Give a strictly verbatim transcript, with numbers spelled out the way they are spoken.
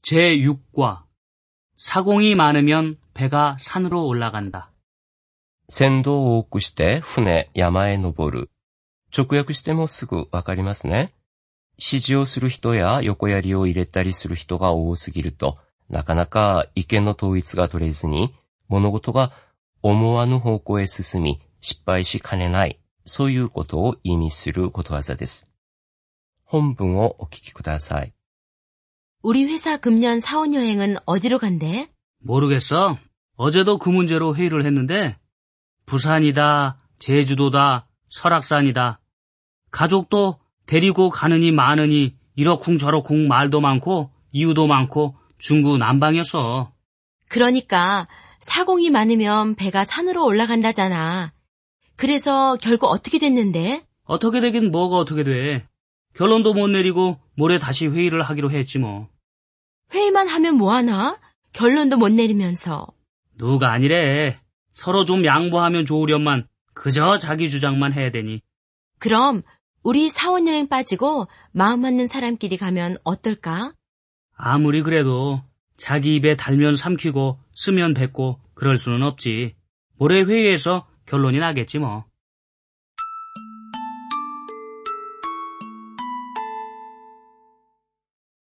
제육 과 사공이 많으면 배가 산으로 올라간다. 船頭を多くして船、山へ登る。直訳してもすぐわかりますね。指示をする人や横槍を入れたりする人が多すぎると、なかなか意見の統一が取れずに、物事が思わぬ方向へ進み、失敗しかねない、そういうことを意味することわざです。本文をお聞きください。 우리 회사 금년 사원여행은 어디로 간대? 모르겠어. 어제도 그 문제로 회의를 했는데 부산이다, 제주도다, 설악산이다. 가족도 데리고 가느니 마느니 이러쿵저러쿵 말도 많고 이유도 많고 중구난방이었어. 그러니까 사공이 많으면 배가 산으로 올라간다잖아. 그래서 결국 어떻게 됐는데? 어떻게 되긴 뭐가 어떻게 돼. 결론도 못 내리고 모레 다시 회의를 하기로 했지 뭐. 회의만 하면 뭐하나? 결론도 못 내리면서. 누가 아니래. 서로 좀 양보하면 좋으련만 그저 자기 주장만 해야 되니. 그럼 우리 사원여행 빠지고 마음 맞는 사람끼리 가면 어떨까? 아무리 그래도 자기 입에 달면 삼키고 쓰면 뱉고 그럴 수는 없지. 모레 회의에서 결론이 나겠지 뭐.